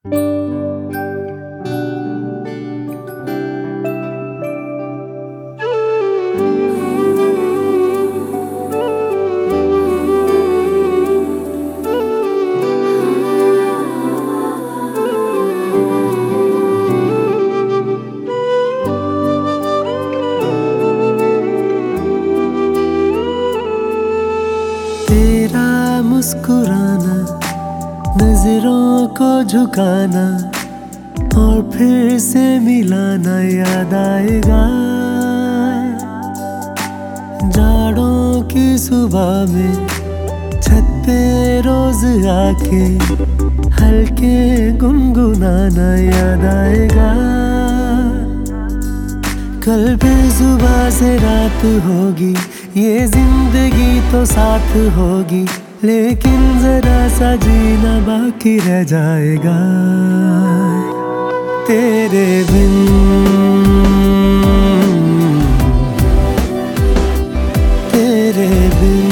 तेरा मुस्कुराना, नजरों को झुकाना और फिर से मिलाना याद आएगा। जाड़ों की सुबह में छत पे रोज आके हल्के गुनगुनाना याद आएगा। कल फिर सुबह से रात होगी, ये जिंदगी तो साथ होगी, लेकिन जरा सा जीना बाकी रह जाएगा तेरे बिन। तेरे बिन,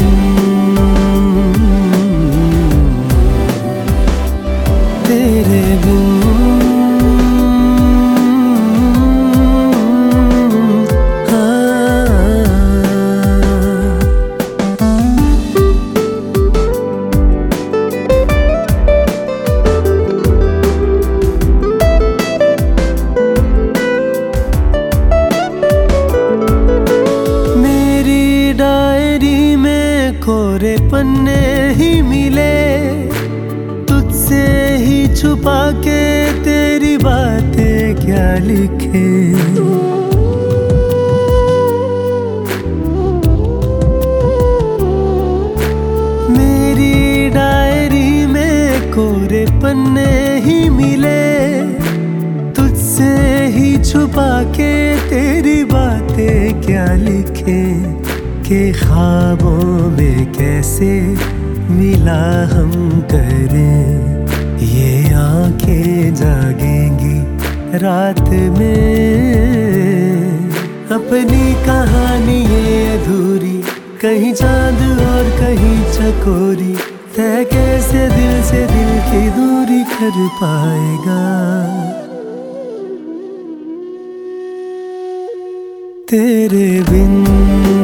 तेरे बिन। कोरे पन्ने ही मिले, तुझसे ही छुपा के तेरी बातें क्या लिखे। मेरी डायरी में कोरे पन्ने ही मिले, तुझसे ही छुपा के तेरी बातें क्या लिखे। के ख्वाबों में कैसे मिला हम करें, ये आंखें जागेंगी रात में। अपनी कहानी ये अधूरी, कहीं चांद और कहीं चकोरी, तय कैसे दिल से दिल की दूरी कर पाएगा तेरे बिन।